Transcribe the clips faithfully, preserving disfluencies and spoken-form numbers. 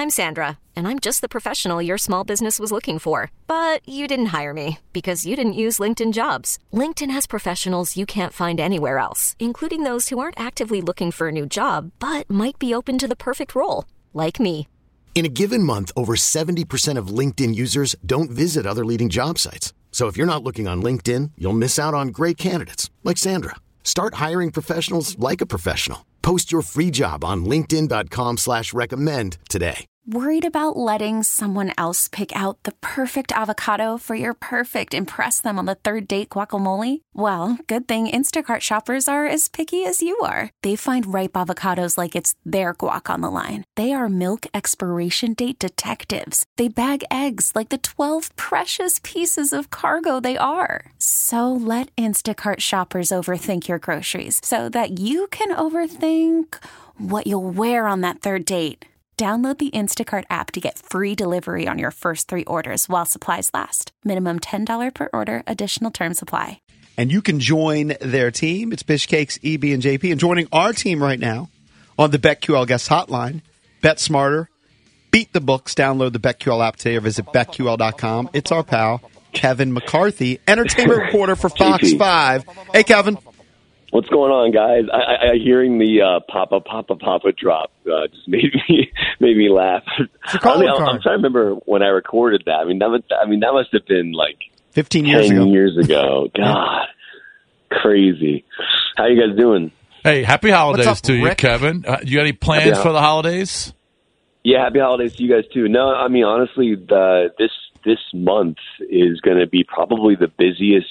I'm Sandra, and I'm just the professional your small business was looking for. But you didn't hire me because you didn't use LinkedIn Jobs. LinkedIn has professionals you can't find anywhere else, including those who aren't actively looking for a new job, but might be open to the perfect role, like me. In a given month, over seventy percent of LinkedIn users don't visit other leading job sites. So if you're not looking on LinkedIn, you'll miss out on great candidates like Sandra. Start hiring professionals like a professional. Post your free job on linkedin.com slash recommend today. Worried about letting someone else pick out the perfect avocado for your perfect impress them on the third date guacamole? Well, good thing Instacart shoppers are as picky as you are. They find ripe avocados like it's their guac on the line. They are milk expiration date detectives. They bag eggs like the twelve precious pieces of cargo they are. So let Instacart shoppers overthink your groceries so that you can overthink what you'll wear on that third date. Download the Instacart app to get free delivery on your first three orders while supplies last. Minimum ten dollars per order. Additional terms apply. And you can join their team. It's Bish Cakes, E B, and J P. And joining our team right now on the BetQL Guest Hotline, Bet Smarter, beat the books. Download the BetQL app today or visit bet Q L dot com. It's our pal, Kevin McCarthy, entertainment reporter for Fox five. Hey, Kevin. What's going on, guys? I, I, I hearing the uh, Papa Papa Papa drop uh, just made me made me laugh. I mean, I'm, I'm trying to remember when I recorded that. I mean, that was, I mean that must have been like fifteen years ago. years ago. God, crazy. How you guys doing? Hey, happy holidays up, to you, Rick? Kevin. Uh, you got any plans Happy for the holidays? Yeah, happy holidays to you guys too. No, I mean honestly, the, this this month is going to be probably the busiest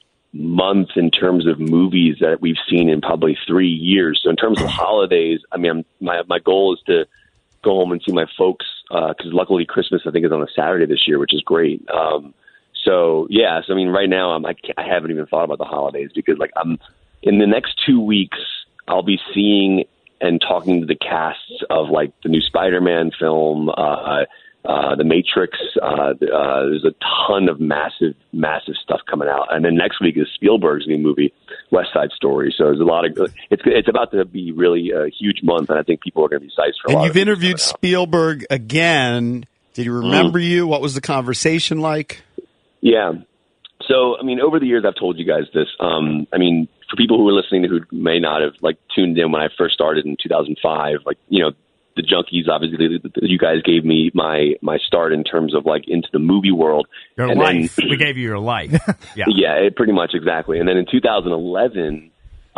month in terms of movies that we've seen in probably three years. So in terms of holidays, I mean, I'm, my my goal is to go home and see my folks because uh, luckily Christmas I think is on a Saturday this year, which is great. Um, so yeah, so I mean, right now I'm I, I haven't even thought about the holidays because like I'm in the next two weeks I'll be seeing and talking to the casts of like the new Spider-Man film. Uh, Uh, the Matrix, uh, uh, there's a ton of massive, massive stuff coming out. And then next week is Spielberg's new movie, West Side Story. So there's a lot of, it's it's about to be really a huge month, and I think people are going to be psyched for a and lot you've of interviewed Spielberg again. Did he remember mm. you? What was the conversation like? Yeah. So, I mean, over the years, I've told you guys this. Um, I mean, for people who are listening who may not have, like, tuned in when I first started in two thousand five, like, you know, the Junkies, obviously, you guys gave me my my start in terms of like into the movie world. Your and life. Then, we gave you your life. Yeah, yeah, it, pretty much exactly. And then in two thousand eleven,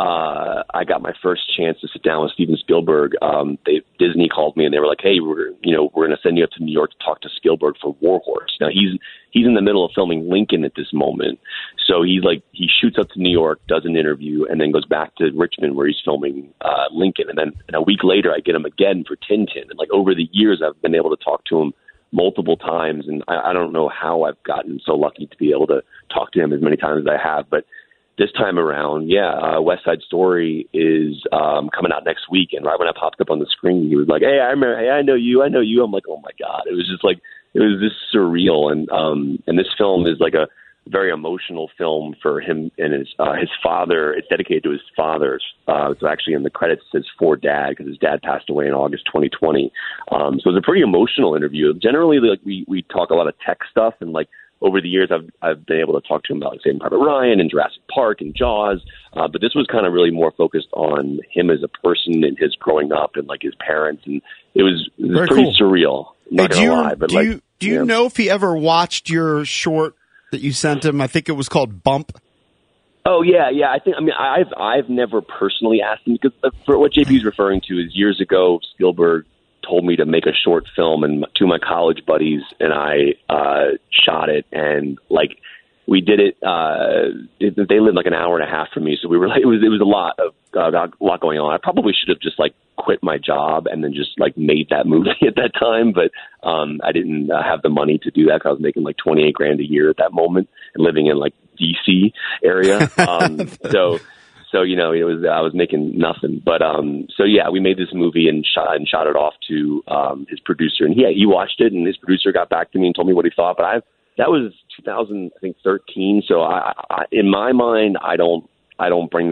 uh, I got my first chance to sit down with Steven Spielberg. Um, they, Disney called me and they were like, "Hey, we're you know we're going to send you up to New York to talk to Spielberg for War Horse." Now he's he's in the middle of filming Lincoln at this moment, so he's like he shoots up to New York, does an interview, and then goes back to Richmond where he's filming uh, Lincoln. And then and a week later, I get him again for Tintin. And like over the years, I've been able to talk to him multiple times, and I, I don't know how I've gotten so lucky to be able to talk to him as many times as I have, but. This time around, yeah, uh, West Side Story is um, coming out next week, and right when I popped up on the screen, he was like, "Hey, I remember. Hey, I know you. I know you." I'm like, "Oh my god!" It was just like it was this surreal, and um, and this film is like a very emotional film for him and his uh, his father. It's dedicated to his father. Uh, so actually, in the credits, it says "for Dad" because his dad passed away in August twenty twenty. Um, so it's a pretty emotional interview. Generally, like we we talk a lot of tech stuff and like. Over the years, I've I've been able to talk to him about like, Saving Private Ryan and Jurassic Park and Jaws, uh, but this was kind of really more focused on him as a person and his growing up and like his parents, and it was, it was pretty cool. surreal. I'm not hey, gonna do you, lie, but do like, you do you yeah. know if he ever watched your short that you sent him? I think it was called Bump. Oh yeah, yeah. I think I mean I've I've never personally asked him because for what J P is referring to is years ago Spielberg told me to make a short film, and two of my college buddies and I uh, shot it, and like we did it. Uh, it they lived like an hour and a half from me, so we were like it was it was a lot of uh, a lot going on. I probably should have just like quit my job and then just like made that movie at that time, but um, I didn't uh, have the money to do that because I was making like twenty-eight grand a year at that moment and living in like D C area. Um, so. So, you know, it was I was making nothing. But um, so, yeah, we made this movie and shot and shot it off to um, his producer. And, yeah, he watched it, and his producer got back to me and told me what he thought. But I that was two thousand, I think, thirteen. So, I, I, in my mind, I don't I don't bring that up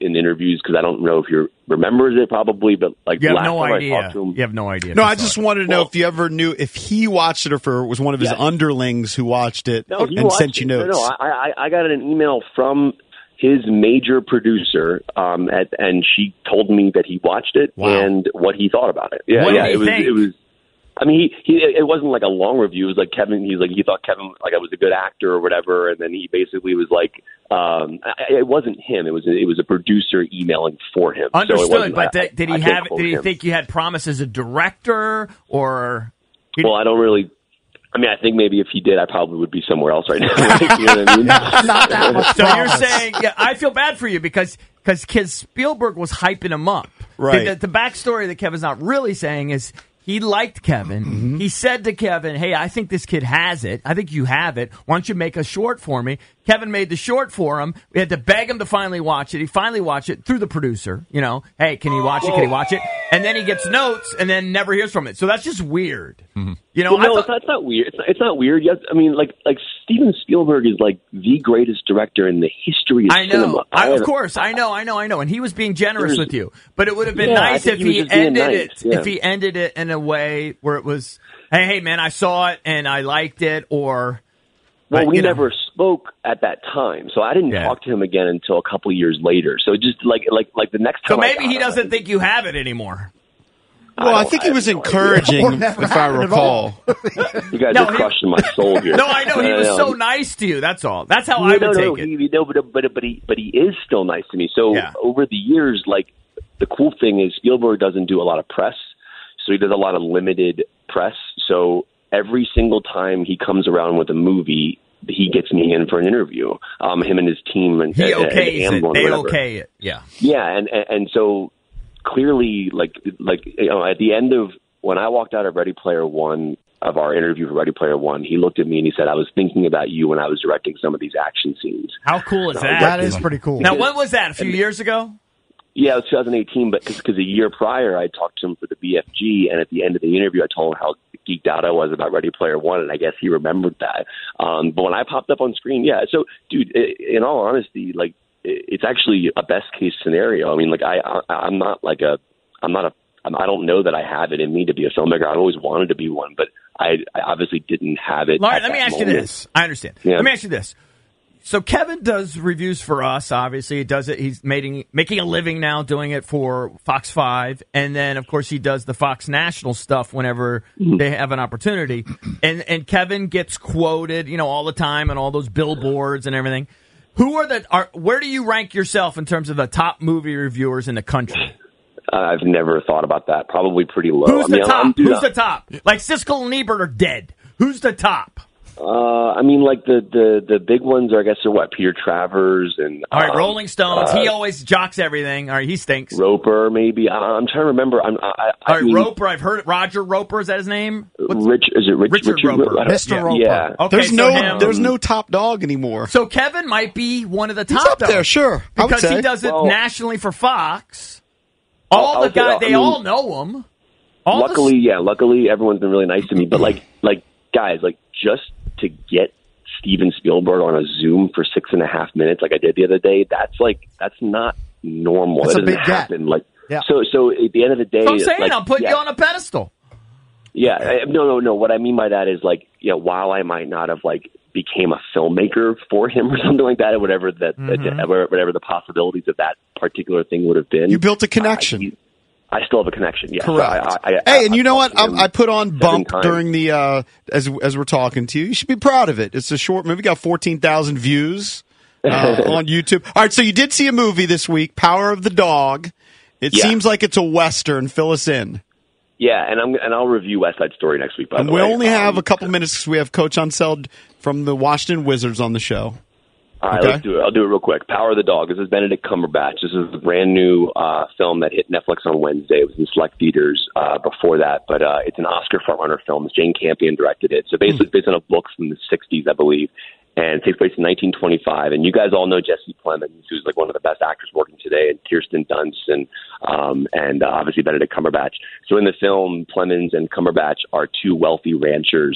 in interviews because I don't know if he remembers it probably, but like you have last no time idea. I talked to him, you have no idea. No, I just it. wanted to know Well, if you ever knew if he watched it or if it was one of his Yes. underlings who watched it no, he and watched sent you it. notes. No, no, I, I, I got an email from his major producer, um, at, and she told me that he watched it Wow. and what he thought about it. Yeah, What did yeah, he it was. think? It was. I mean, he, he it wasn't like a long review. It was like Kevin. He's like he thought Kevin like I was a good actor or whatever, and then he basically was like, um, I, it wasn't him. It was it was a producer emailing for him. So it Understood, wasn't- but I- did, did I he can't have? quote Did he him. think you had promise as a director, or? Well, I don't really. I mean, I think maybe if he did, I probably would be somewhere else right now. You know what I mean? Not that much So you're promise. saying, yeah, I feel bad for you because because Spielberg was hyping him up. Right. The, the, the backstory that Kevin's not really saying is he liked Kevin. Mm-hmm. He said to Kevin, hey, I think this kid has it. I think you have it. Why don't you make a short for me? Kevin made the short for him. We had to beg him to finally watch it. He finally watched it through the producer. You know, hey, can he watch it? Can he watch it? And then he gets notes and then never hears from it. So that's just weird. Mm-hmm. You know, Well, no, I it's, thought, not, it's not weird. It's not, it's not weird. Yes, I mean, like like Steven Spielberg is like the greatest director in the history of I know. cinema. I, of have- course, I know, I know, I know. And he was being generous There's- with you. But it would have been Yeah, I nice think if he was he just being ended nice, it. yeah. If he ended it in a way where it was, hey, hey, man, I saw it and I liked it, or. Well, but, we you know. never spoke at that time, so I didn't Yeah. talk to him again until a couple of years later. So just like like like the next So time. I maybe got he him, doesn't I- think you have it anymore. Well, I don't- think he I was have no idea. encouraging, Or never if I happened at recall. all. You guys No, are he- crushing my soul here. No, I know. He was No, so no. nice to you. That's all. That's how No, I would no, take no, it. He, no, but but but he but he is still nice to me. So Yeah. over the years, like the cool thing is Spielberg doesn't do a lot of press, so he does a lot of limited press. So every single time he comes around with a movie, he gets me in for an interview. Um, him and his team and He and- and okays it. Amblin, They whatever. okay it. Yeah. Yeah, and, and and so clearly, like like you know, at the end of when I walked out of Ready Player One, of our interview for Ready Player One, he looked at me and he said, "I was thinking about you when I was directing some of these action scenes." How cool is that? That is pretty cool. Now, when was that? A few years ago? Yeah, it was twenty eighteen, but because a year prior I talked to him for the B F G, and at the end of the interview I told him how geeked out I was about Ready Player One, and I guess he remembered that. Um, but when I popped up on screen, yeah. So, dude, in all honesty, like it's actually a best case scenario. I mean, like I, I I'm not like a, I'm not a, I don't know that I have it in me to be a filmmaker. I've always wanted to be one, but I, I obviously didn't have it. Lauren, at let me that ask you moment. this. I understand. Yeah. Let me ask you this. So Kevin does reviews for us. Obviously, he does it. He's making making a living now doing it for Fox Five, and then of course he does the Fox National stuff whenever Mm-hmm. they have an opportunity. And and Kevin gets quoted, you know, all the time on all those billboards and everything. Who are the? Are where do you rank yourself in terms of the top movie reviewers in the country? Uh, I've never thought about that. Probably pretty low. Who's I mean, the top? I'm, dude, Who's the top? Like Siskel and Ebert are dead. Who's the top? Uh, I mean, like the, the, the big ones are, I guess, are what Peter Travers and All right, um, Rolling Stones. uh, he always jocks everything. All right, he stinks. Roper, maybe. I, I'm trying to remember. I'm, I, I, All right, mean, Roper. I've heard it. Roger Roper. Is that his name? What's- Rich, is it Rich, Richard Roper. I don't- Mister yeah, Roper. Yeah. Okay, There's so no, him. there's no top dog anymore. So Kevin might be one of the top He's up though, there, sure. I would because say. he does it Well- nationally for Fox. All I'll- the I'll- guys, I they mean, all know him. All the- Luckily, yeah. Luckily, everyone's been really nice to me. But like, like guys, like just to get Steven Spielberg on a Zoom for six and a half minutes, like I did the other day, that's like that's not normal. That's that a doesn't big get. happen. Like, Yeah. so so at the end of the day, So I'm saying like, I'm putting yeah. you on a pedestal. Yeah, I- no, no, no. What I mean by that is like, you know, while I might not have like became a filmmaker for him or something like that, or whatever that, Mm-hmm. that whatever the possibilities of that particular thing would have been, You built a connection. Uh, he- I still have a connection. Yeah. Correct. So I, I, I, hey, and you I've know what? talked to him I, I put on seven bump times. during the uh, as as we're talking to you. You should be proud of it. It's a short movie. Got fourteen thousand views uh, on YouTube. All right, so you did see a movie this week, Power of the Dog. It Yeah. seems like it's a Western. Fill us in. Yeah, and I'm and I'll review West Side Story next week. By And the we way, only have Um, a couple minutes because we have Coach Unseld from the Washington Wizards on the show. All right, Okay. let's do it. I'll do it real quick. Power of the Dog. This is Benedict Cumberbatch. This is a brand new uh, film that hit Netflix on Wednesday. It was in select theaters uh, before that, but uh, it's an Oscar frontrunner film. Jane Campion directed it. So basically, it's based on a book from the sixties, I believe, and it takes place in nineteen twenty-five. And you guys all know Jesse Plemons, who's like one of the best actors working today, and Kirsten Dunst, and um, and uh, obviously Benedict Cumberbatch. So in the film, Plemons and Cumberbatch are two wealthy ranchers,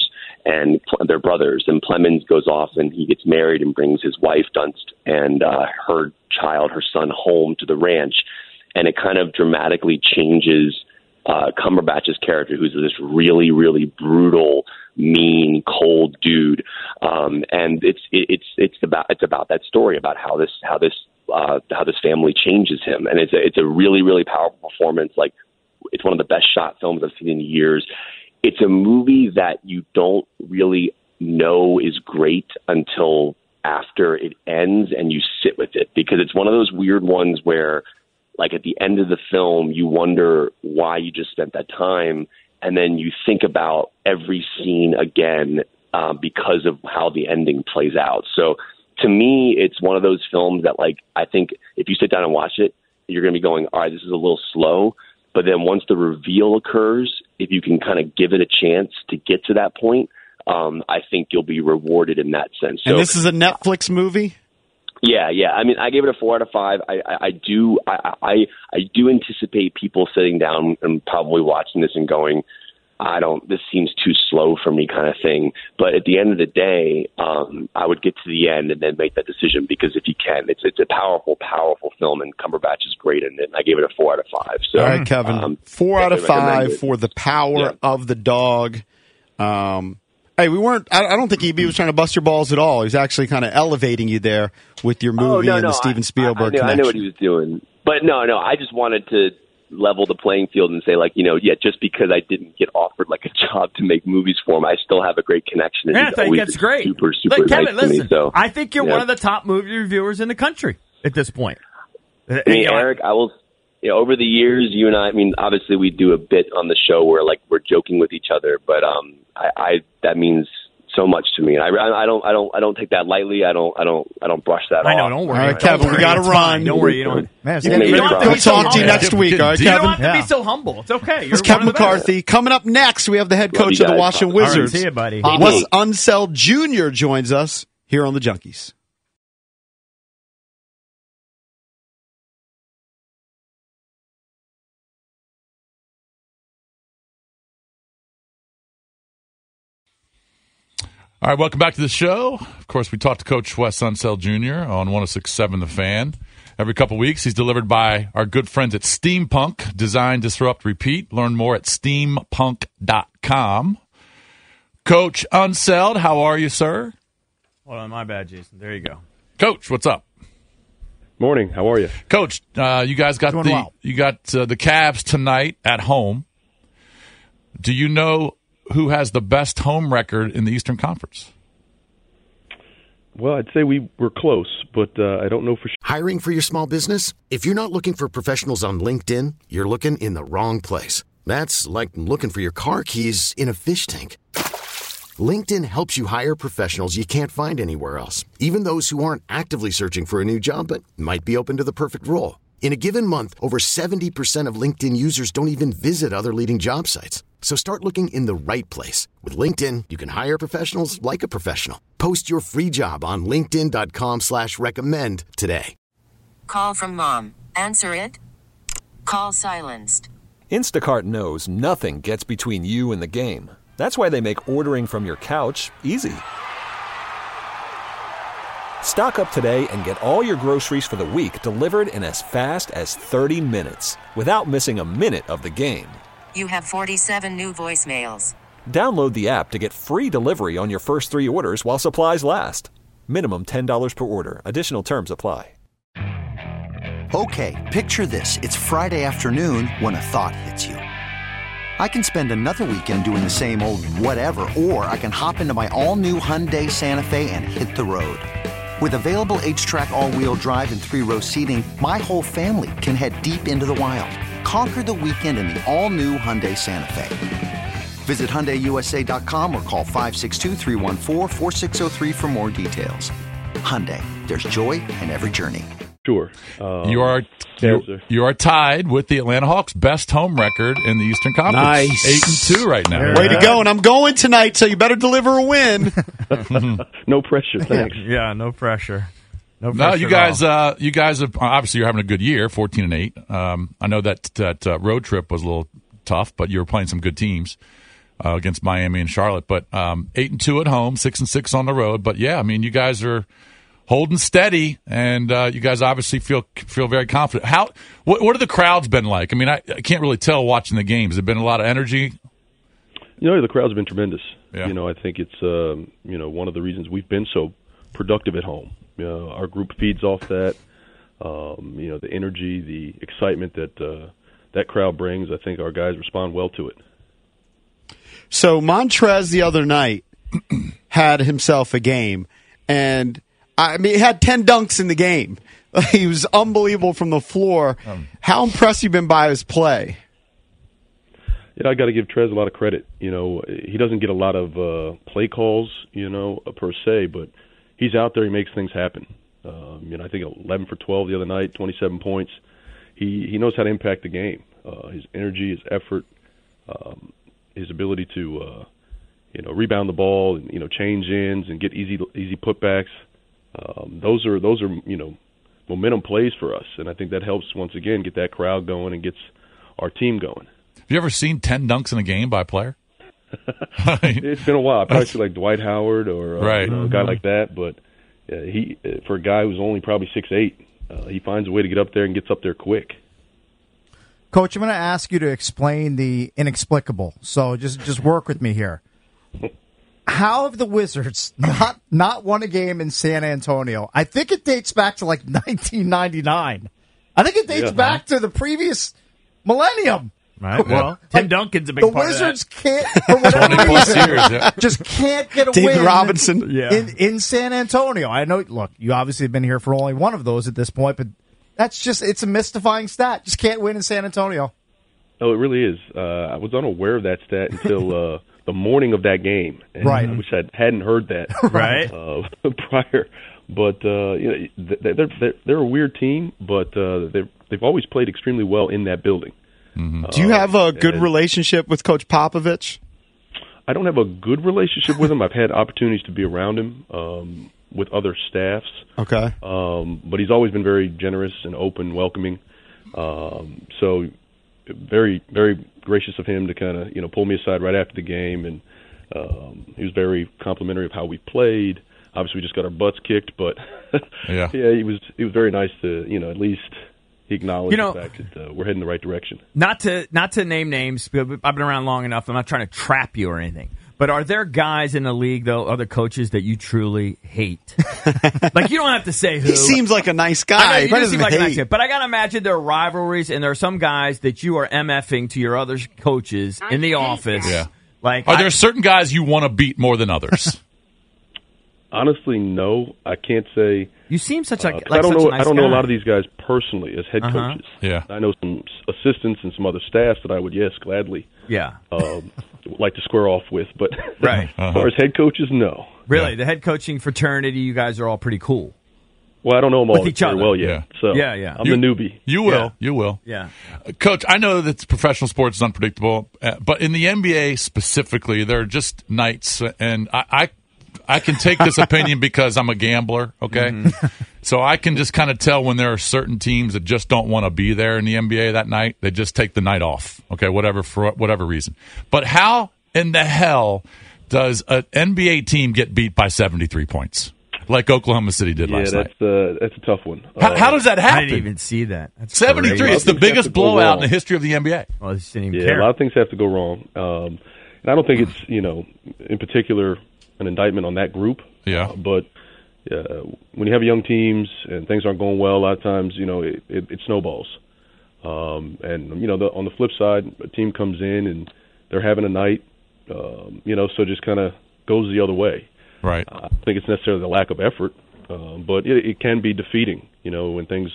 and they're brothers. And Plemons goes off and he gets married and brings his wife Dunst and uh, her child, her son, home to the ranch. And it kind of dramatically changes uh, Cumberbatch's character, who's this really, really brutal, mean, cold dude. Um, and it's it, it's it's about it's about that story about how this how this uh, how this family changes him. And it's a, it's a really, really powerful performance. Like, it's one of the best shot films I've seen in years. It's a movie that you don't really know is great until after it ends and you sit with it, because it's one of those weird ones where, like, at the end of the film, you wonder why you just spent that time, and then you think about every scene again uh, because of how the ending plays out. So to me, it's one of those films that, like, I think if you sit down and watch it, you're going to be going, all right, this is a little slow. But then once the reveal occurs, if you can kind of give it a chance to get to that point, um, I think you'll be rewarded in that sense. So, and this is a Netflix movie? Yeah, yeah. I mean, I gave it a four out of five. I, I, I do, I, I, I do anticipate people sitting down and probably watching this and going, I don't, this seems too slow for me, kind of thing. But at the end of the day, um, I would get to the end and then make that decision, because if you can, it's it's a powerful, powerful film, and Cumberbatch is great in it. And I gave it a four out of five. So, all right, Kevin, um, four out of five it. for The Power yeah. of the Dog. Um, hey, we weren't. I, I don't think E B was trying to bust your balls at all. He was actually kind of elevating you there with your movie oh, no, and no, the Steven Spielberg I, I, knew, connection. I knew what he was doing, but no, no. I just wanted to level the playing field and say, like, you know, yeah, just because I didn't get offered like a job to make movies for him, I still have a great connection. And Yeah, I think that's great. Super, super Look, Kevin, nice listen, to me, so, I think you're yeah. one of the top movie reviewers in the country at this point. I mean, You know, Eric, I will. You know, over the years, you and I. I mean, obviously, we do a bit on the show where, like, we're joking with each other, but um, I, I that means so much to me. I, I don't, I don't, I don't take that lightly. I don't, I don't, I don't brush that I off. know, don't worry. All right, Don't Kevin, worry. we got to It's run. fine. Don't worry. You don't, Man, You make you me don't have proud. to We'll be so talk to you humble. next week, all right, You don't Kevin? have to Yeah. be so humble. It's okay. You're It's Kevin one of the best. McCarthy. Coming up next, we have the head Love coach you of the guys. Washington All right, Wizards. see you, buddy. Wes Unseld Junior joins us here on the Junkies. All right, welcome back to the show. Of course, we talked to Coach Wes Unseld Junior on one oh six point seven The Fan. Every couple weeks, he's delivered by our good friends at Steampunk. Design, Disrupt, Repeat. Learn more at steampunk dot com. Coach Unseld, how are you, sir? Hold on, my bad, Jason. There you go. Coach, what's up? Morning. How are you? Coach, uh, you guys got Doing the well. you got uh, the Cavs tonight at home. Do you know who has the best home record in the Eastern Conference? Well, I'd say we were close, but uh, I don't know for sure. Hiring for your small business? If you're not looking for professionals on LinkedIn, you're looking in the wrong place. That's like looking for your car keys in a fish tank. LinkedIn helps you hire professionals you can't find anywhere else, even those who aren't actively searching for a new job but might be open to the perfect role. In a given month, over seventy percent of LinkedIn users don't even visit other leading job sites. So start looking in the right place. With LinkedIn, you can hire professionals like a professional. Post your free job on linkedin dot com slash recommend today. Call from mom. Answer it. Call silenced. Instacart knows nothing gets between you and the game. That's why they make ordering from your couch easy. Stock up today and get all your groceries for the week delivered in as fast as thirty minutes without missing a minute of the game. You have forty-seven new voicemails. Download the app to get free delivery on your first three orders while supplies last. Minimum ten dollars per order. Additional terms apply. Okay, picture this. It's Friday afternoon when a thought hits you. I can spend another weekend doing the same old whatever, or I can hop into my all-new Hyundai Santa Fe and hit the road. With available H-Track all-wheel drive and three-row seating, my whole family can head deep into the wild. Conquer the weekend in the all-new Hyundai Santa Fe. Visit Hyundai U S A dot com or call five six two, three one four, four six zero three for more details. Hyundai, there's joy in every journey. Sure. Um, You are you, you are tied with the Atlanta Hawks' best home record in the Eastern Conference. Nice. Eight and two right now. Way to go, and I'm going tonight, so you better deliver a win. No pressure, thanks. Yeah, no pressure. No, No, pressure you at guys, all. uh, you guys have obviously you're having a good year, fourteen and eight. Um, I know that that uh, road trip was a little tough, but you were playing some good teams. uh, against Miami and Charlotte. But um, eight and two at home, six and six on the road. But yeah, I mean, you guys are holding steady, and uh, you guys obviously feel feel very confident. How what, what have the crowds been like? I mean, I, I can't really tell watching the games. Has there been a lot of energy? You know, the crowd's been tremendous. Yeah. You know, I think it's um, you know one of the reasons we've been so productive at home. You know, our group feeds off that. Um, you know, the energy, the excitement that uh, that crowd brings. I think our guys respond well to it. So Montrez the other night had himself a game, and I mean, he had ten dunks in the game. He was unbelievable from the floor. Um, How impressed you been by his play? Yeah, I got to give Trez a lot of credit. You know, he doesn't get a lot of uh, play calls, you know, per se, but he's out there. He makes things happen. Um, you know, I think eleven for twelve the other night, twenty-seven points. He he knows how to impact the game. Uh, his energy, his effort, um, his ability to uh, you know rebound the ball and you know change ins and get easy easy putbacks. Um, those are those are you know momentum plays for us, and I think that helps once again get that crowd going and gets our team going. Have you ever seen ten dunks in a game by a player? It's been a while. I probably see like Dwight Howard or uh, right. you know, a guy like that, but uh, he for a guy who's only probably six eight, uh, he finds a way to get up there and gets up there quick. Coach, I'm going to ask you to explain the inexplicable. So just just work with me here. How have the Wizards not not won a game in San Antonio? I think it dates back to like nineteen ninety-nine. I think it dates yeah. back to the previous millennium. Right. Well, Tim like, Duncan's a big the part Wizards of that. can't, for whatever reason, years, yeah. just can't get a David win Robinson. in, in, in San Antonio. I know, look, you obviously have been here for only one of those at this point, but that's just, it's a mystifying stat. Just can't win in San Antonio. Oh, it really is. Uh, I was unaware of that stat until uh, the morning of that game. And right. I wish I hadn't heard that right. uh, prior. But uh, you know, they're, they're, they're a weird team, but uh, they've, they've always played extremely well in that building. Mm-hmm. Do you have a good and relationship with Coach Popovich? I don't have a good relationship with him. I've had opportunities to be around him um, with other staffs. Okay. Um, but he's always been very generous and open, welcoming. Um, so very, very gracious of him to kind of, you know, pull me aside right after the game. And um, he was very complimentary of how we played. Obviously, we just got our butts kicked, but yeah, yeah, he was, he was very nice to, you know, at least – he acknowledged you know, the fact that uh, we're heading the right direction. Not to not to name names, but I've been around long enough. I'm not trying to trap you or anything. But are there guys in the league, though, other coaches that you truly hate? Like, you don't have to say who. He seems like a nice guy. I know, you he do seem like hate. a nice guy. But I got to imagine there are rivalries, and there are some guys that you are MFing to your other coaches in the office. Yeah. Like, are I, there certain guys you want to beat more than others? Honestly, no. I can't say. You seem such a. Uh, like I don't such know. a nice I don't guy. know a lot of these guys personally as head Uh-huh. coaches. Yeah. I know some assistants and some other staffs that I would yes gladly. Yeah. Um, like to square off with, but right. as far as head coaches, no. Really, Yeah. the head coaching fraternity, you guys are all pretty cool. Well, I don't know them all With each very other. well yet. Yeah. So Yeah, yeah. I'm You- the newbie. You will. Yeah. You will. Yeah. Uh, Coach, I know that professional sports is unpredictable, uh, but in the N B A specifically, there are just nights, and I, I I can take this opinion because I'm a gambler, okay? Mm-hmm. So I can just kind of tell when there are certain teams that just don't want to be there in the N B A that night. They just take the night off, okay, whatever for whatever reason. But how in the hell does an N B A team get beat by seventy-three points like Oklahoma City did Yeah, last that's night? uh, that's a tough one. How, Uh, how does that happen? I didn't even see that. That's seventy-three. crazy. It's the Things have biggest to go blowout wrong. in the history of the N B A. Well, I just didn't even Yeah, care. a lot of things have to go wrong, um, and I don't think it's you know in particular an indictment on that group. Yeah. Uh, but uh, when you have young teams and things aren't going well, a lot of times you know it, it, it snowballs. Um, and you know the, on the flip side, a team comes in and they're having a night, um, you know, so it just kind of goes the other way. Right. I don't think it's necessarily the lack of effort, um, but it, it can be defeating. You know, when things,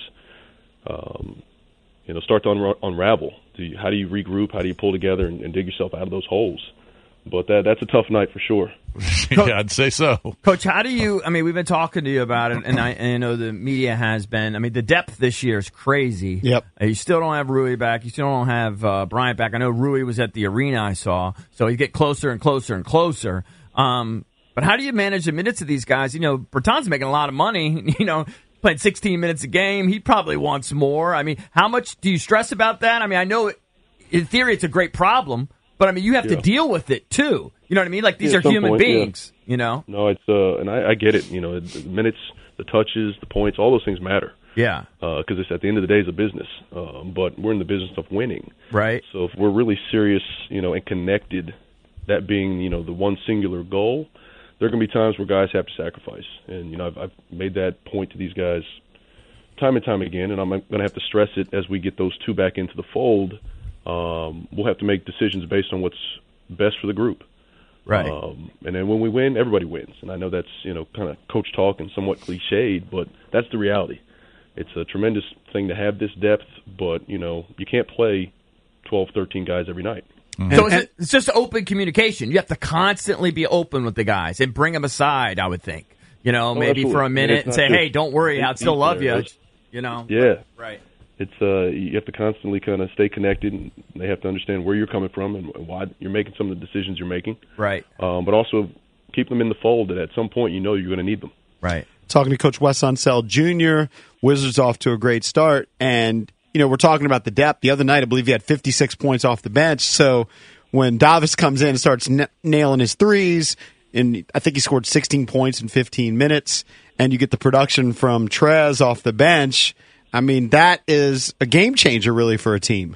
um, you know, start to unra- unravel. Do you, how do you regroup? How do you pull together and, and dig yourself out of those holes? But that that's a tough night for sure. Yeah, I'd say so. Coach, how do you, I mean, we've been talking to you about it, and I, and I know the media has been. I mean, the depth this year is crazy. Yep. Uh, you still don't have Rui back. You still don't have uh, Bryant back. I know Rui was at the arena, I saw, so you get closer and closer and closer. Um, but how do you manage the minutes of these guys? You know, Bertan's making a lot of money, you know, playing sixteen minutes a game. He probably wants more. I mean, how much do you stress about that? I mean, I know in theory it's a great problem, But, I mean, you have Yeah. to deal with it, too. You know what I mean? Like, these Yeah, are at some human point, yeah. beings, you know? No, it's uh, and I, I get it. You know, the minutes, the touches, the points, all those things matter. Yeah. Because it's at the end of the day, it's a business. Um, but we're in the business of winning. Right. So if we're really serious, you know, and connected, that being, you know, the one singular goal, there are going to be times where guys have to sacrifice. And, you know, I've, I've made that point to these guys time and time again, and I'm going to have to stress it as we get those two back into the fold. Um, we'll have to make decisions based on what's best for the group. Right. Um, and then when we win, everybody wins. And I know that's, you know, kind of coach talk and somewhat cliched, but that's the reality. It's a tremendous thing to have this depth, but, you know, you can't play twelve, thirteen guys every night. Mm-hmm. So it's, it's just open communication. You have to constantly be open with the guys and bring them aside, I would think. You know, Oh, maybe absolutely. for a And minute it's and not say, just hey, don't worry, I'd still deep love there. you. It's- You know? Yeah. Right. It's uh, you have to constantly kind of stay connected, and they have to understand where you're coming from and why you're making some of the decisions you're making. Right. Um, but also keep them in the fold that at some point you know you're going to need them. Right. Talking to Coach Wes Unseld Junior, Wizards off to a great start. And, you know, we're talking about the depth. The other night, I believe he had fifty-six points off the bench. So when Davis comes in and starts n- nailing his threes, and I think he scored sixteen points in fifteen minutes, and you get the production from Trez off the bench, I mean, that is a game changer, really, for a team.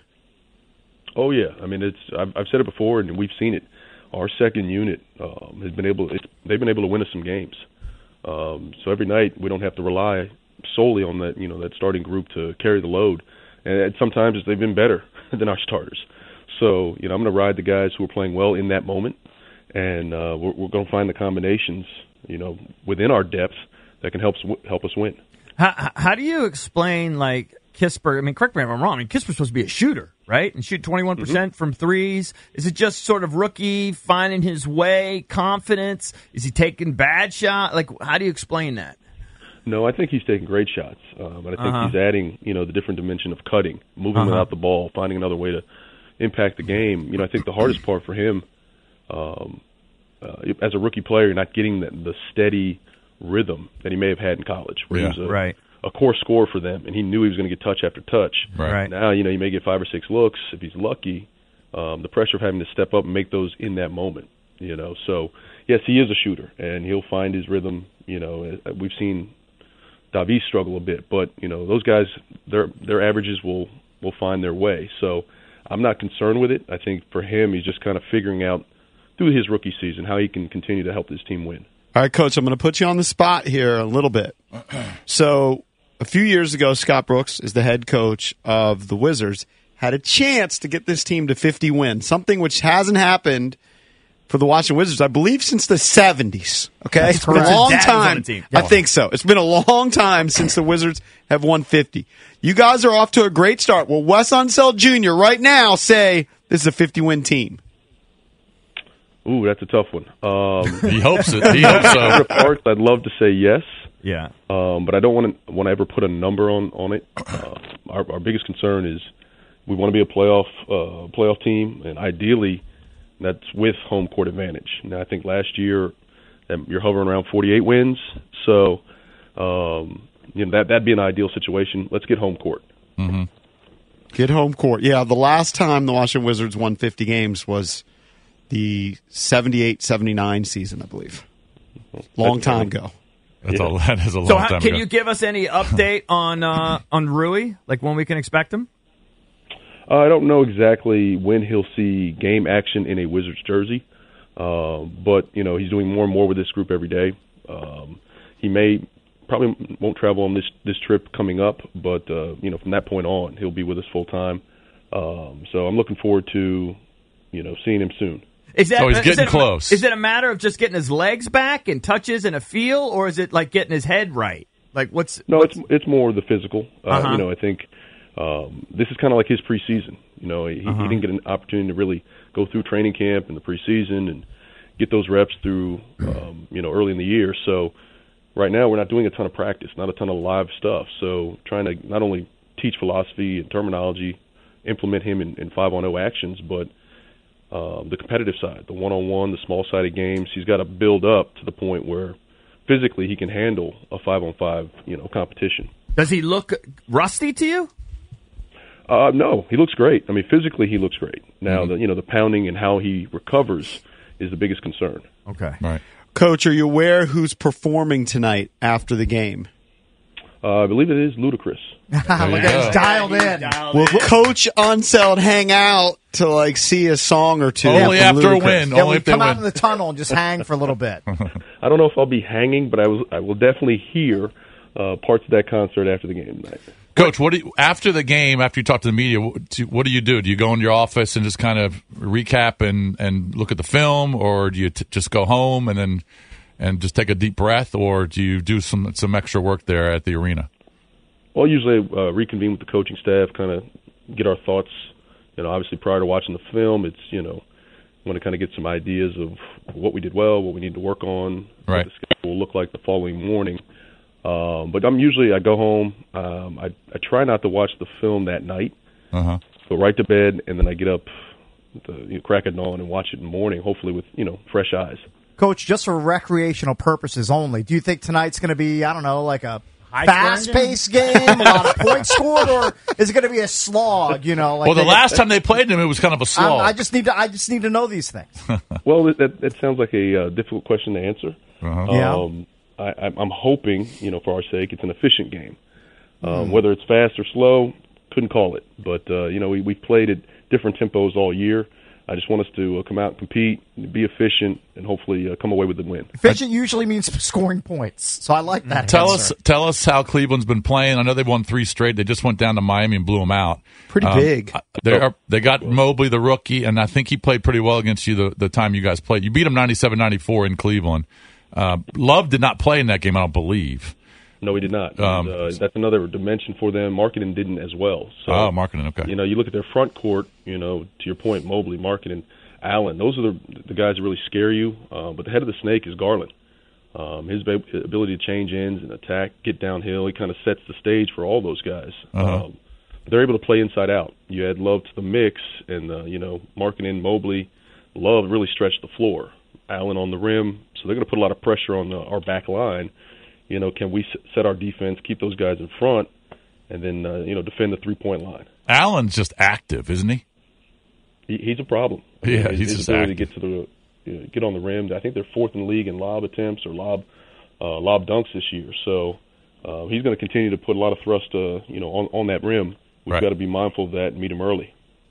Oh yeah, I mean it's I've, I've said it before, and we've seen it. Our second unit um, has been able. It's, they've been able to win us some games. Um, so every night we don't have to rely solely on that, you know, that starting group to carry the load. And sometimes they've been better than our starters. So you know, I'm going to ride the guys who are playing well in that moment, and uh, we're, we're going to find the combinations, you know, within our depth that can help us, help us win. How, how do you explain, like, Kispert? I mean, correct me if I'm wrong. I mean, Kispert's supposed to be a shooter, right? And shoot twenty-one percent mm-hmm. from threes. Is it just sort of rookie finding his way, confidence? Is he taking bad shots? Like, how do you explain that? No, I think he's taking great shots. Um, and I think Uh-huh. he's adding, you know, the different dimension of cutting, moving Uh-huh. without the ball, finding another way to impact the game. You know, I think the hardest part for him, um, uh, as a rookie player, you're not getting the, the steady rhythm that he may have had in college, where Yeah, he was a, right. a core scorer for them, and he knew he was going to get touch after touch. Right. Right. Now, you know, he may get five or six looks if he's lucky. Um, the pressure of having to step up and make those in that moment, you know. So, yes, he is a shooter, and he'll find his rhythm. You know, we've seen Davis struggle a bit, but you know, those guys, their their averages will will find their way. So, I'm not concerned with it. I think for him, he's just kind of figuring out through his rookie season how he can continue to help his team win. All right, Coach, I'm going to put you on the spot here a little bit. So a few years ago, Scott Brooks is the head coach of the Wizards, had a chance to get this team to fifty wins, something which hasn't happened for the Washington Wizards, I believe, since the seventies. Okay, That's it's been a correct. long Dad was on time. the team. I Yeah. think so. It's been a long time since the Wizards have won fifty. You guys are off to a great start. Will Wes Unseld Junior right now say this is a fifty-win team? Ooh, that's a tough one. Um, He hopes it. He hopes so. Other parts, I'd love to say yes. Yeah. Um, but I don't want to want to ever put a number on on it. Uh, our, our biggest concern is we want to be a playoff uh, playoff team, and ideally that's with home court advantage. Now, I think last year um, you're hovering around forty-eight wins, so um, you know that that'd be an ideal situation. Let's get home court. Mm-hmm. Get home court. Yeah, the last time the Washington Wizards won fifty games was the seventy-eight seventy-nine season, I believe. Long time ago. That's all. That is a long So, how, time can ago. you give us any update on uh, on Rui? Like when we can expect him? Uh, I don't know exactly when he'll see game action in a Wizards jersey, um, but you know he's doing more and more with this group every day. Um, he may probably won't travel on this this trip coming up, but uh, you know from that point on he'll be with us full time. Um, so I'm looking forward to you know seeing him soon. Is that, So he's is getting it, close. Is it a matter of just getting his legs back and touches and a feel, or is it like getting his head right? Like what's No, what's, it's it's more the physical. Uh, Uh-huh. You know, I think um, this is kind of like his preseason. You know, he, Uh-huh. he didn't get an opportunity to really go through training camp and the preseason and get those reps through, um, you know, early in the year. So right now we're not doing a ton of practice, not a ton of live stuff. So trying to not only teach philosophy and terminology, implement him in, in five-on-oh actions, but um, the competitive side, the one-on-one, the small-sided games, he's got to build up to the point where physically he can handle a five-on-five, you know, competition. does he look rusty to you? Uh, no, he looks great. I mean, physically he looks great. Now, Mm-hmm. the you know the pounding and how he recovers is the biggest concern. Okay. Right. Coach, are you aware who's performing tonight after the game? Uh, I believe it is Ludacris. Look at he's dialed in. Will Coach Unseld hang out to like see a song or two? Only from after a Ludacris? win. Yeah, Only we if they come out win. in the tunnel and just hang for a little bit. I don't know if I'll be hanging, but I will. I will definitely hear uh, parts of that concert after the game tonight. Coach, what do you, after the game, after you talk to the media, what do, what do you do? Do you go into your office and just kind of recap and, and look at the film, or do you t- just go home and then and just take a deep breath, or do you do some some extra work there at the arena? Well, usually uh, reconvene with the coaching staff, kind of get our thoughts. You know, obviously prior to watching the film, it's you know, want to kind of get some ideas of what we did well, what we need to work on, right. what the schedule will look like the following morning. Um, but I'm usually I go home. Um, I I try not to watch the film that night. Uh-huh. Go right to bed, and then I get up, the you know, crack of dawn, and watch it in the morning. Hopefully with you know fresh eyes. Coach, just for recreational purposes only, do you think tonight's going to be, I don't know, like a High fast-paced game, a lot of points scored, or is it going to be a slog? You know, like Well, the they- last time they played them, it was kind of a slog. I, I just need to. I just need to know these things. Well, that that sounds like a uh, difficult question to answer. Uh-huh. Yeah. Um, I, I'm I'm hoping, you know, for our sake, it's an efficient game. Um, Mm. Whether it's fast or slow, couldn't call it. But uh, you know, we we played at different tempos all year. I just want us to uh, come out and compete, be efficient, and hopefully uh, come away with the win. Efficient usually means scoring points, so I like that. Tell answer. us, tell us how Cleveland's been playing. I know they've won three straight. They just went down to Miami and blew them out. Pretty Um, big. They are, they got Mobley, the rookie, and I think he played pretty well against you the, the time you guys played. You beat him ninety-seven ninety-four in Cleveland. Uh, Love did not play in that game, I don't believe. No, we did not. Um, uh, that's another dimension for them. Marketing didn't as well. So, Oh, marketing, okay. You know, you look at their front court. You know, to your point, Mobley, Marketing, Allen. Those are the the guys that really scare you. Uh, but the head of the snake is Garland. Um, his ba- ability to change ends and attack, get downhill, he kind of sets the stage for all those guys. Uh-huh. Um, they're able to play inside out. You add Love to the mix, and uh, you know, Marketing, Mobley, Love really stretched the floor. Allen on the rim, so they're going to put a lot of pressure on the, our back line. You know, can we s- set our defense, keep those guys in front, and then uh, you know defend the three point line? Allen's just active, isn't he? He, he's a problem. I Yeah, his, he's his just ability active. to get to the you know, get on the rim. I think they're fourth in the league in lob attempts or lob uh, lob dunks this year. So uh, he's going to continue to put a lot of thrust, uh, you know, on, on that rim. We've Right. got to be mindful of that and meet him early.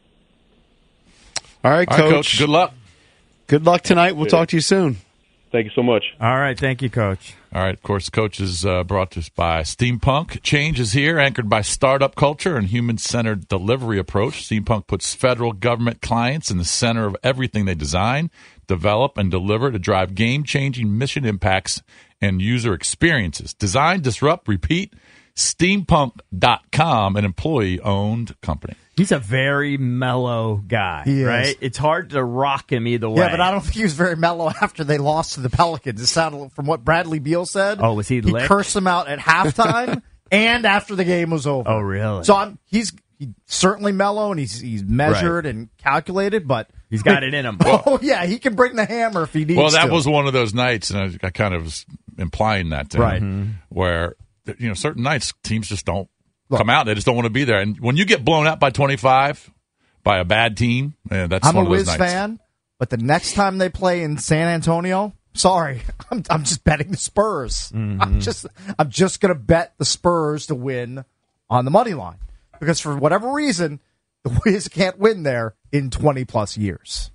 All right, All right, Coach. Coach, good luck. Good luck tonight. We'll talk to you soon. Thank you so much. All right. Thank you, Coach. All right, of course, Coach is uh, brought to us by Steampunk. Change is here, anchored by startup culture and human-centered delivery approach. Steampunk puts federal government clients in the center of everything they design, develop, and deliver to drive game-changing mission impacts and user experiences. Design, disrupt, repeat. Steampunk dot com, an employee-owned company. He's a very mellow guy, He is. right? It's hard to rock him either way. Yeah, but I don't think he was very mellow after they lost to the Pelicans. It sounded from what Bradley Beal said. Oh, was he He licked? cursed them out at halftime and after the game was over. Oh, really? So I'm he's he's certainly mellow and he's he's measured and calculated, but He's got it in him. oh yeah, he can bring the hammer if he needs to. Well, that was one of those nights, and I, I kind of was implying that to him, Right. Mm-hmm. where you know certain nights teams just don't come out; they just don't want to be there. And when you get blown out by twenty-five by a bad team, man, that's I'm one a of those Wiz nights. fan, but the next time they play in San Antonio, sorry, I'm I'm just betting the Spurs. Mm-hmm. I'm just I'm just gonna bet the Spurs to win on the money line because for whatever reason, the Wiz can't win there in twenty plus years.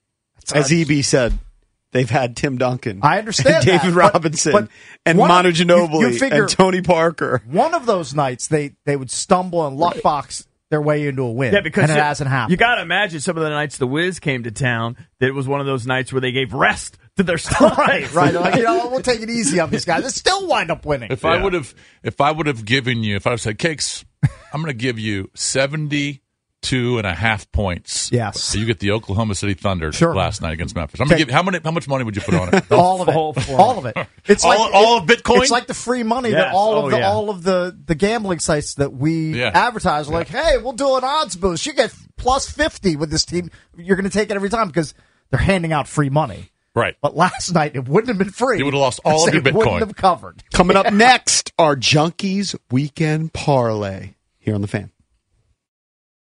As E B said, they've had Tim Duncan. I understand and David that, but- Robinson but and one Manu of- you- Ginobili you figure- and Tony Parker. One of those nights, they they would stumble and luck box their way into a win. Yeah, because and it you, hasn't happened. You got to imagine some of the nights the Wiz came to town. That it was one of those nights where they gave rest to their stars. right, right. Like, you know, we'll take it easy on these guys. They still wind up winning. If I would have, if I would have given you, if I would have said, Cakes, I'm going to give you seventy-two and a half points. Yes. So you get the Oklahoma City Thunder Sure. last night against Memphis. I'm going to Okay. give how many, how much money would you put on it? all of it, all of it. It's All- like all of Bitcoin? It's like the free money that Yes. all of Oh, the yeah. all of the, the gambling sites that we Yeah. advertise are like, hey, we'll do an odds boost. You get plus fifty with this team. You're going to take it every time because they're handing out free money. Right. But last night it wouldn't have been free. You would have lost all of your It wouldn't Bitcoin. have covered. Coming up next, our Junkies Weekend Parlay here on The Fan.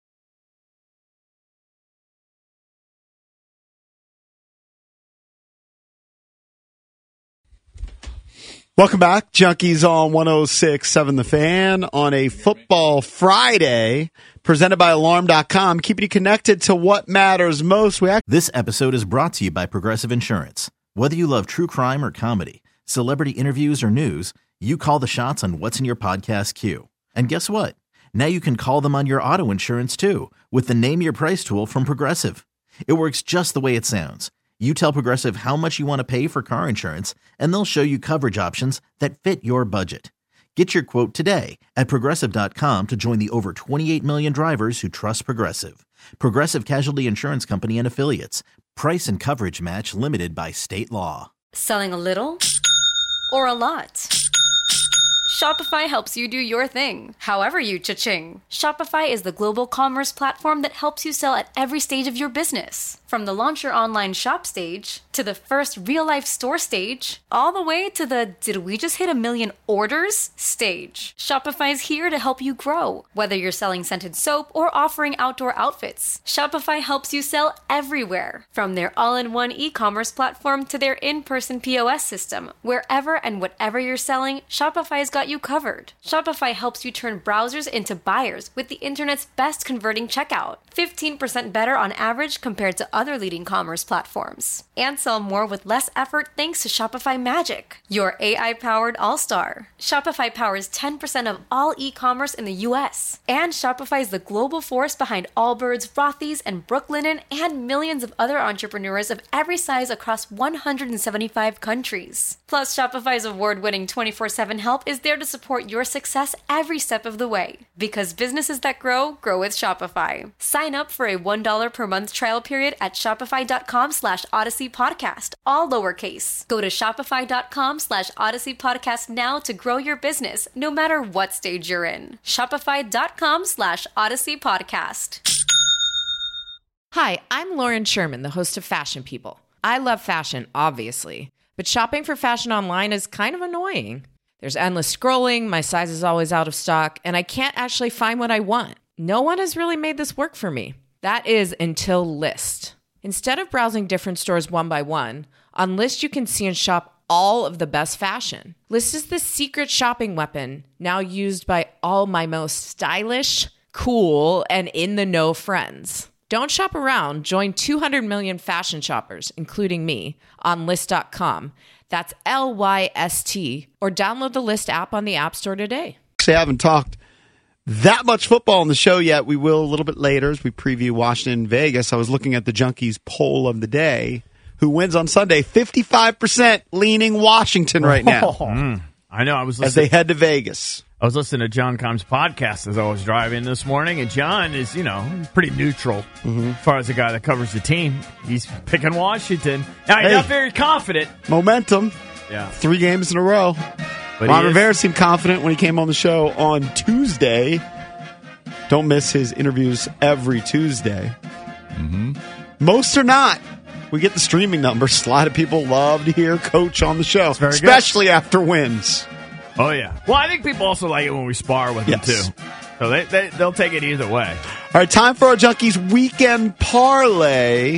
Welcome back. Junkies on one oh six point seven The Fan on a Football Friday, presented by Alarm dot com, keeping you connected to what matters most. We act- This episode is brought to you by Progressive Insurance. Whether you love true crime or comedy, celebrity interviews or news, you call the shots on what's in your podcast queue. And guess what? Now you can call them on your auto insurance too with the Name Your Price tool from Progressive. It works just the way it sounds. You tell Progressive how much you want to pay for car insurance, and they'll show you coverage options that fit your budget. Get your quote today at Progressive dot com to join the over twenty-eight million drivers who trust Progressive. Progressive Casualty Insurance Company and Affiliates. Price and coverage match limited by state law. Selling a little or a lot? Shopify helps you do your thing, however you cha-ching. Shopify is the global commerce platform that helps you sell at every stage of your business. From the launch your online shop stage, to the first real-life store stage, all the way to the did we just hit a million orders stage. Shopify's here to help you grow. Whether you're selling scented soap or offering outdoor outfits, Shopify helps you sell everywhere. From their all-in-one e-commerce platform to their in-person P O S system, wherever and whatever you're selling, Shopify's got you covered. Shopify helps you turn browsers into buyers with the internet's best converting checkout. fifteen percent better on average compared to other leading commerce platforms. And sell more with less effort thanks to Shopify Magic, your A I-powered all-star. Shopify powers ten percent of all e-commerce in the U S. And Shopify is the global force behind Allbirds, Rothy's, and Brooklinen, and millions of other entrepreneurs of every size across one hundred seventy-five countries. Plus, Shopify's award-winning twenty-four seven help is there to support your success every step of the way. Because businesses that grow, grow with Shopify. Sign up for a one dollar per month trial period at shopify.com slash Odyssey Podcast, all lowercase. Go to shopify.com slash Odyssey Podcast now to grow your business, no matter what stage you're in. Shopify.com slash Odyssey Podcast. Hi, I'm Lauren Sherman, the host of Fashion People. I love fashion, obviously, but shopping for fashion online is kind of annoying. There's endless scrolling, my size is always out of stock, and I can't actually find what I want. No one has really made this work for me. That is until Lyst. Instead of browsing different stores one by one, on Lyst you can see and shop all of the best fashion. Lyst is the secret shopping weapon now used by all my most stylish, cool, and in-the-know friends. Don't shop around. Join two hundred million fashion shoppers, including me, on Lyst dot com. That's L Y S T, or download the Lyst app on the App Store today. I haven't talked that much football on the show yet. We will a little bit later as we preview Washington and Vegas. I was looking at the Junkies poll of the day. Who wins on Sunday? fifty-five percent leaning Washington right now. Oh, mm, I know. I was listening, as they head to Vegas. I was listening to John Combs' podcast as I was driving this morning, and John is, you know, pretty neutral mm-hmm. as far as the guy that covers the team. He's picking Washington. Now, he's hey, not very confident. Momentum. Yeah. Three games in a row. But Ron Rivera seemed confident when he came on the show on Tuesday. Don't miss his interviews every Tuesday. Mm-hmm. Most are not. We get the streaming numbers. A lot of people love to hear Coach on the show, especially good. After wins. Oh, yeah. Well, I think people also like it when we spar with yes. them, too. So they, they, they'll take it either way. All right, time for our Junkies Weekend Parlay.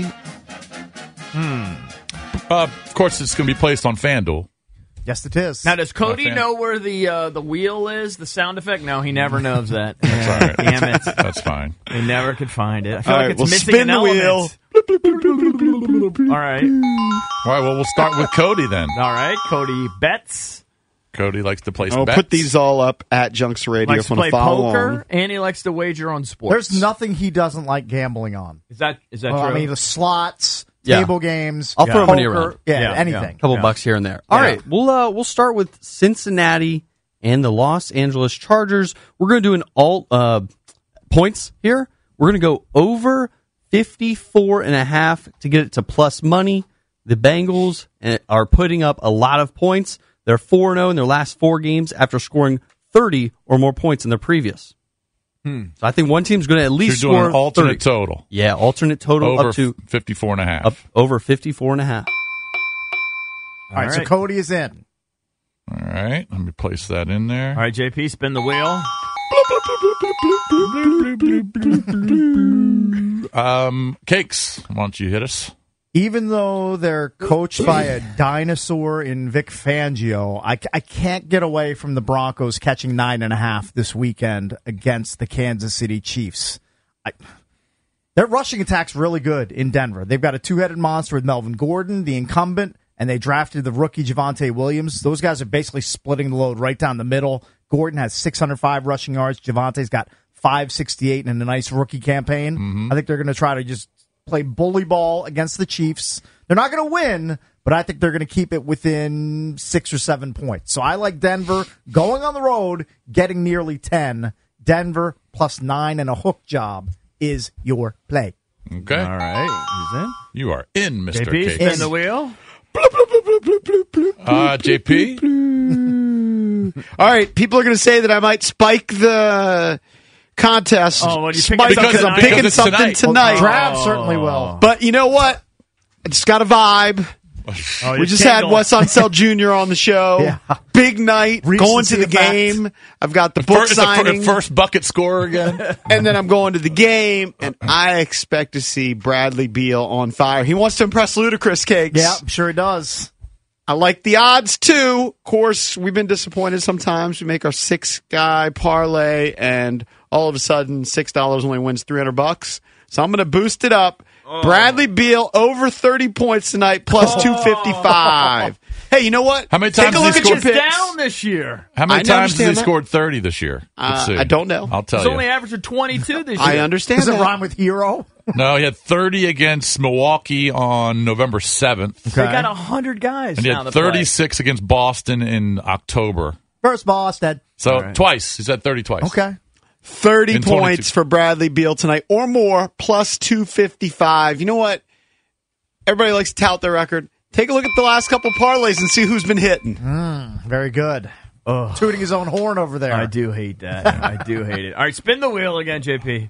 Hmm. Uh, of course, it's going to be placed on FanDuel. Yes, it is. Now, does Cody know where the uh, the wheel is, the sound effect? No, he never knows that. That's all right. Damn it. That's fine. He never could find it. I feel all like right, it's we'll missing spin an the element. Wheel. All right. All right, well, we'll start with Cody then. All right, Cody bets. Cody likes to place I'll bets. put these all up at Junks Radio Likes if you to want play to follow poker, along. and he likes to wager on sports. There's nothing he doesn't like gambling on. Is that is that well, true? I mean, the slots, Yeah. table games. I'll yeah. throw money poker, around. Yeah, Yeah, anything. yeah. A couple Yeah. bucks here and there. All Yeah. right, we'll uh, we'll start with Cincinnati and the Los Angeles Chargers. We're going to do an alt uh, points here. We're going to go over fifty-four and a half to get it to plus money. The Bengals are putting up a lot of points. They're four and oh in their last four games after scoring thirty or more points in their previous. Hmm. So I think one team's going to at least so you're doing score an alternate thirty. total. Yeah, alternate total Over up to fifty-four and a half. up over fifty-four and a half. All right, so Cody is in. All right, let me place that in there. All right, J P, spin the wheel. Um, Cakes, why don't you hit us? Even though they're coached by a dinosaur in Vic Fangio, I, I can't get away from the Broncos catching nine and a half this weekend against the Kansas City Chiefs. I, their rushing attack's really good in Denver. They've got a two-headed monster with Melvin Gordon, the incumbent, and they drafted the rookie Javonte Williams. Those guys are basically splitting the load right down the middle. Gordon has six hundred five rushing yards. Javonte's got five sixty-eight in a nice rookie campaign. Mm-hmm. I think they're going to try to just play bully ball against the Chiefs. They're not going to win, but I think they're going to keep it within six or seven points. So I like Denver going on the road, getting nearly ten. Denver plus nine and a hook job is your play. Okay. All right. He's in. You are in, Mister J P, Cakes. spin the wheel. Uh, J P? All right, people are going to say that I might spike the contest. Oh, what, you spike picking because something I'm tonight? picking Because it's something tonight. tonight. Draft certainly will. But you know what? I just got a vibe. Oh, We just had Wes Unseld Junior on the show. Yeah. Big night. Recency going to the effect. game. I've got the book First, the fir- signing. first bucket scorer again. And then I'm going to the game, and I expect to see Bradley Beal on fire. He wants to impress Ludacris Cakes. Yeah, I'm sure he does. I like the odds, too. Of course, we've been disappointed sometimes. We make our six-guy parlay, and all of a sudden, six dollars only wins three hundred bucks. So I'm going to boost it up. Oh. Bradley Beal over thirty points tonight, plus oh. two fifty-five. Hey, you know what? How many times Take a look has at he your scored picks. down this year? How many I times has he understand that. scored thirty this year? Let's Uh, see. I don't know. I'll tell He's you. only averaging twenty-two this year. I understand Does it that. rhyme with hero? No, he had thirty against Milwaukee on November seventh. They got one hundred guys And he now had to play. thirty-six against Boston in October. First Boston. So right. twice. He's had thirty twice. Okay. thirty In points twenty-two. for Bradley Beal tonight or more, plus two fifty-five. You know what? Everybody likes to tout their record. Take a look at the last couple parlays and see who's been hitting. Mm, very good. Ugh. Tooting his own horn over there. I do hate that. I do hate it. All right, spin the wheel again, J P.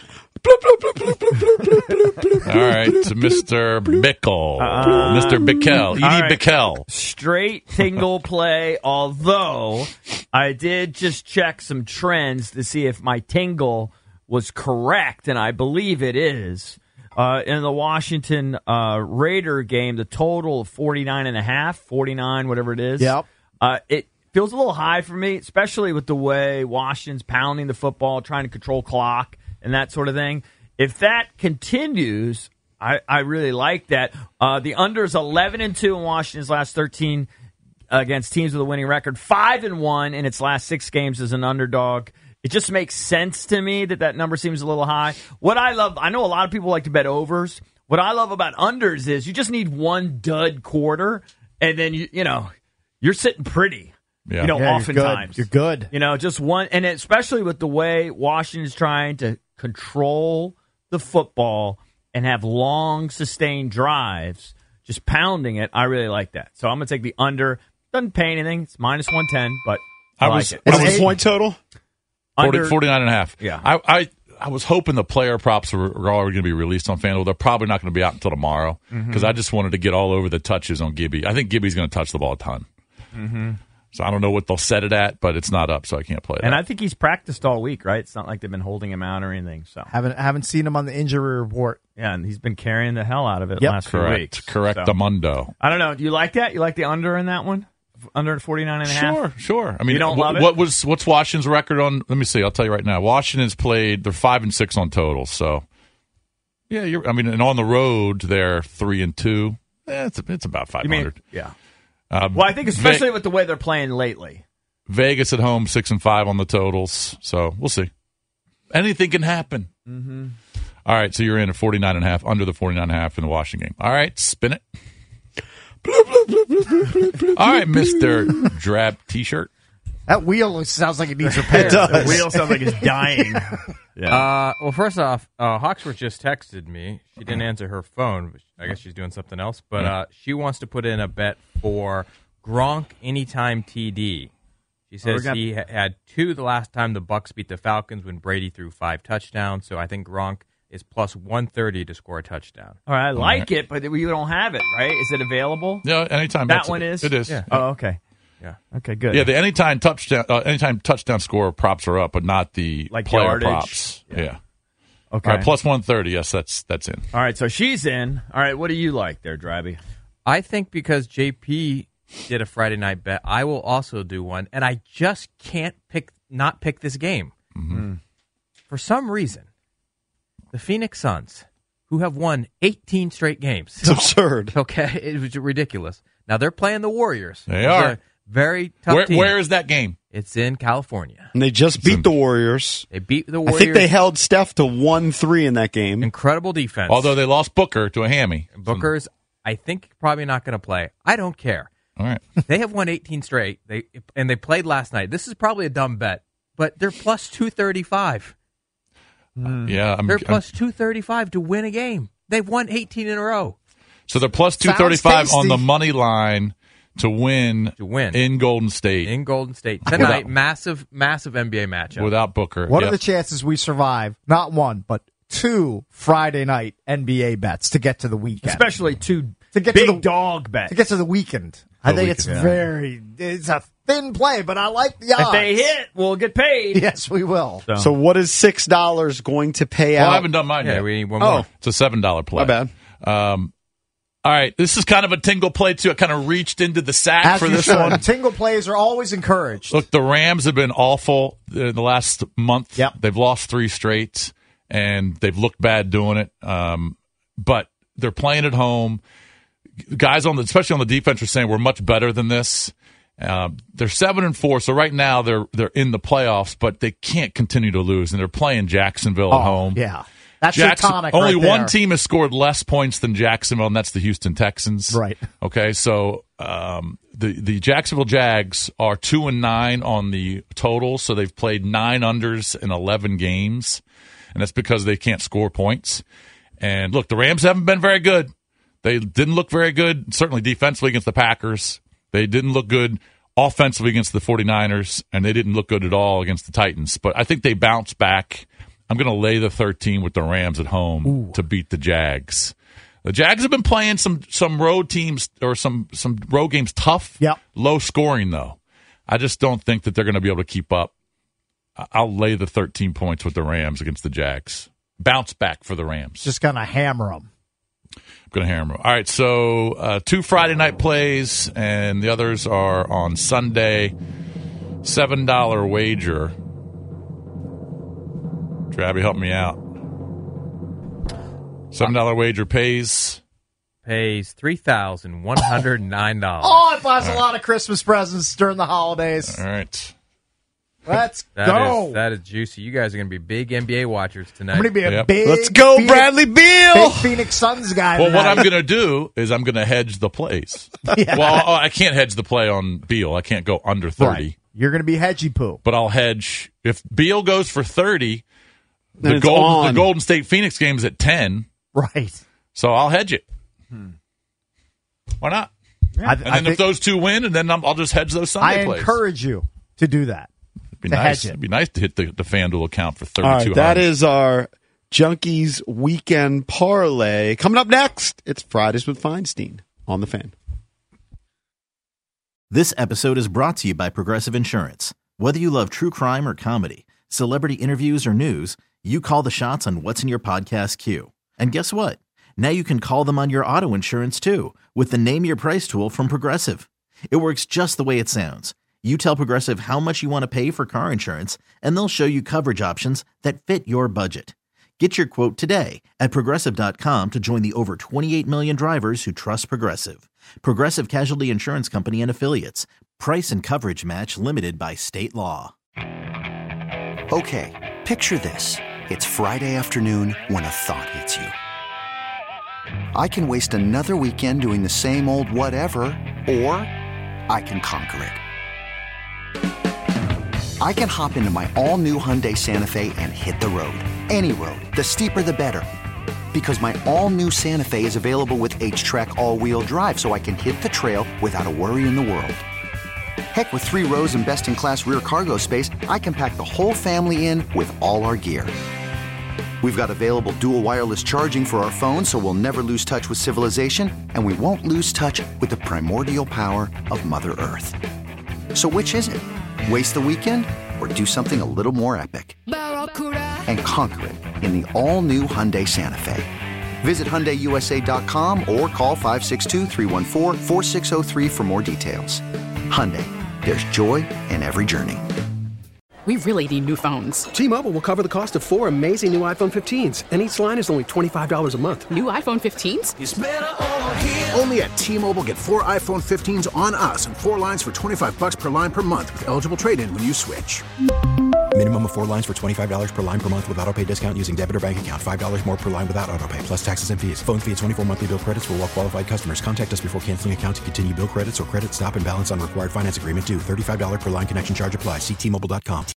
All right, to Mister Bickle. Uh, Mister Bickel. Edie all right. Bickel. Straight tingle play, although I did just check some trends to see if my tingle was correct, and I believe it is. Uh, in the Washington uh, Raider game, the total of forty-nine and a half, forty-nine, whatever it is. Yep. Uh, it feels a little high for me, especially with the way Washington's pounding the football, trying to control clock and that sort of thing. If that continues, I, I really like that. Uh, the under is eleven and two in Washington's last thirteen against teams with a winning record, five and one in its last six games as an underdog. It just makes sense to me that that number seems a little high. What I love, I know a lot of people like to bet overs. What I love about unders is you just need one dud quarter, and then you you know you're sitting pretty. Yeah. You know, Yeah, you're oftentimes good. You're good. You know, just one, and especially with the way Washington's trying to control the football and have long, sustained drives, just pounding it. I really like that. So I'm going to take the under. Doesn't pay anything. It's minus one ten, but I, I like was- it. What's I the was- point total? forty, Under- forty-nine and a half. Yeah. I, I, I was hoping the player props were, were already going to be released on FanDuel. They're probably not going to be out until tomorrow because Mhm. I just wanted to get all over the touches on Gibby. I think Gibby's going to touch the ball a ton. Mm-hmm. So I don't know what they'll set it at, but it's not up, so I can't play And that. I think he's practiced all week, right? It's not like they've been holding him out or anything. So Haven't haven't seen him on the injury report. yeah, and he's been carrying the hell out of it Yep. last few Correct. weeks. Correct. So- The Mundo. I don't know. Do you like that? You like the under in that one? Under forty-nine and a half? Sure, sure. I mean, You don't wh- love it? what was what's Washington's record on? Let me see. I'll tell you right now. Washington's played. They're five and six on totals. So, yeah, you're. I mean, and on the road they're three and two. Eh, it's it's about five You mean, hundred. yeah. Uh, Well, I think especially Ve- with the way they're playing lately. Vegas at home six and five on the totals. So we'll see. Anything can happen. Mm-hmm. All right, so you're in at forty-nine and a half, under the forty-nine and a half in the Washington game. All right, spin it. All right, Mister Drab T-shirt. That wheel sounds like it needs repair. It does. The wheel sounds like it's dying. Yeah. Uh, well, first off, uh, Hawksworth just texted me. She didn't answer her phone. Which I guess she's doing something else. But uh, she wants to put in a bet for Gronk anytime T D. She Oh, we're says gonna- he ha- had two the last time the Bucks beat the Falcons when Brady threw five touchdowns. So I think Gronk is plus one thirty to score a touchdown. All right, I like it, but you don't have it, right? Is it available? Yeah, anytime. That that's- one is? It is. Yeah. Oh, okay. Yeah. Okay, good. Yeah, the anytime touchdown, uh, anytime touchdown score props are up, but not the Like player yardage? props. Yeah. Okay. All right, plus one thirty. Yes, that's that's in. All right, so she's in. All right, what do you like there, Drabby? I think because J P did a Friday night bet, I will also do one, and I just can't pick not pick this game. Mm-hmm. For some reason, the Phoenix Suns, who have won eighteen straight games. It's absurd. Okay, it was ridiculous. Now they're playing the Warriors. They It's are. a very tough Where, team. where is that game? It's in California. And they just beat the Warriors. They beat the I Warriors. think they held Steph to one three in that game. Incredible defense. Although they lost Booker to a hammy. Booker's, I think, probably not going to play. I don't care. All right. They have won eighteen straight. They and they played last night. This is probably a dumb bet, but they're plus two thirty-five. Yeah, I'm, They're I'm- plus two thirty-five to win a game. They've won eighteen in a row. so they're plus two Sounds thirty-five on the tasty. money line to win To win. in Golden State In Golden State tonight, Without- massive, massive N B A matchup. without Booker. What Yep. are the chances we survive not one, but two Friday night N B A bets to get to the weekend? Especially two to get big to the dog bets. to get to the weekend. I The think weekend, it's yeah. very it's a thin play, but I like the odds. If they hit, we'll get paid. Yes, we will. So what is six dollars going to pay Well, out? I haven't done mine Yeah, yet. we need one Oh. more. It's a seven dollar play. My bad. Um, all right, this is kind of a tingle play too. I kind of reached into the sack As for you this should. one. Tingle plays are always encouraged. Look, the Rams have been awful in the last month. Yep. They've lost three straight, and they've looked bad doing it. Um, but they're playing at home. Guys on the, especially on the defense, are saying we're much better than this. Uh, they're seven and four, so right now they're they're in the playoffs, but they can't continue to lose, and they're playing Jacksonville at Oh, home. yeah. That's Jackson- your tonic only right one there. team has scored less points than Jacksonville, and that's the Houston Texans. Right. Okay, so um, the the Jacksonville Jags are two and nine on the total, so they've played nine unders in eleven games, and that's because they can't score points. And look, the Rams haven't been very good. They didn't look very good, certainly defensively against the Packers. They didn't look good offensively against the 49ers, and they didn't look good at all against the Titans. But I think they bounced back. I'm going to lay the thirteen with the Rams at home Ooh. to beat the Jags. The Jags have been playing some some road teams or some some road games tough. Yep. Low scoring though. I just don't think that they're going to be able to keep up. I- I'll lay the thirteen points with the Rams against the Jags. Bounce back for the Rams. Just gonna hammer them. I'm going to hammer them. All right, so uh, two Friday night plays, and the others are on Sunday. seven dollar wager. Drabby, help me out. seven dollar wager pays. Pays three thousand one hundred nine dollars. Oh, it buys a lot of Christmas presents during the holidays. All right. Let's That go. is- that is juicy. You guys are going to be big N B A watchers tonight. I'm gonna be a Yep. big. Let's go, Phoenix- Bradley Beal. Big Phoenix Suns guy. Well, what tonight. I'm going to do is I'm going to hedge the plays. Yeah. Well, oh, I can't hedge the play on Beal. I can't go under thirty. Right. You're gonna be hedgy poo. But I'll hedge. If Beal goes for thirty, Then the, it's Golden, on. the Golden State Phoenix game is at ten. Right. So I'll hedge it. Why not? I, And I then if think- those two win, and then I'm, I'll just hedge those Sunday I plays. encourage you to do that. It'd be to nice. hedge it. It'd be nice to hit the, the FanDuel account for All thirty-two hundred. right, that is our Junkies Weekend Parlay. Coming up next, it's Fridays with Feinstein on the Fan. This episode is brought to you by Progressive Insurance. Whether you love true crime or comedy, celebrity interviews or news, you call the shots on what's in your podcast queue. And guess what? Now you can call them on your auto insurance too with the Name Your Price tool from Progressive. It works just the way it sounds. You tell Progressive how much you want to pay for car insurance, and they'll show you coverage options that fit your budget. Get your quote today at Progressive dot com to join the over twenty-eight million drivers who trust Progressive. Progressive Casualty Insurance Company and Affiliates. Price and coverage match limited by state law. Okay, picture this. It's Friday afternoon when a thought hits you. I can waste another weekend doing the same old whatever, or I can conquer it. I can hop into my all-new Hyundai Santa Fe and hit the road. Any road. The steeper, the better. Because my all-new Santa Fe is available with H-Track all-wheel drive, so I can hit the trail without a worry in the world. Heck, with three rows and best-in-class rear cargo space, I can pack the whole family in with all our gear. We've got available dual wireless charging for our phones, so we'll never lose touch with civilization, and we won't lose touch with the primordial power of Mother Earth. So which is it? Waste the weekend or do something a little more epic? And conquer it in the all-new Hyundai Santa Fe. Visit Hyundai U S A dot com or call five six two, three one four, four six zero three for more details. Hyundai, there's joy in every journey. We really need new phones. T-Mobile will cover the cost of four amazing new iPhone fifteens, and each line is only twenty-five dollars a month. New iPhone fifteens? It's better over here. Only at T-Mobile, get four iPhone fifteens on us and four lines for twenty-five bucks per line per month with eligible trade-in when you switch. Minimum of four lines for twenty-five dollars per line per month with autopay discount using debit or bank account. five dollars more per line without autopay, plus taxes and fees. Phone fee at twenty-four monthly bill credits for well-qualified customers. Contact us before canceling account to continue bill credits or credit stop and balance on required finance agreement due. thirty-five dollars per line connection charge applies. See T Mobile dot com.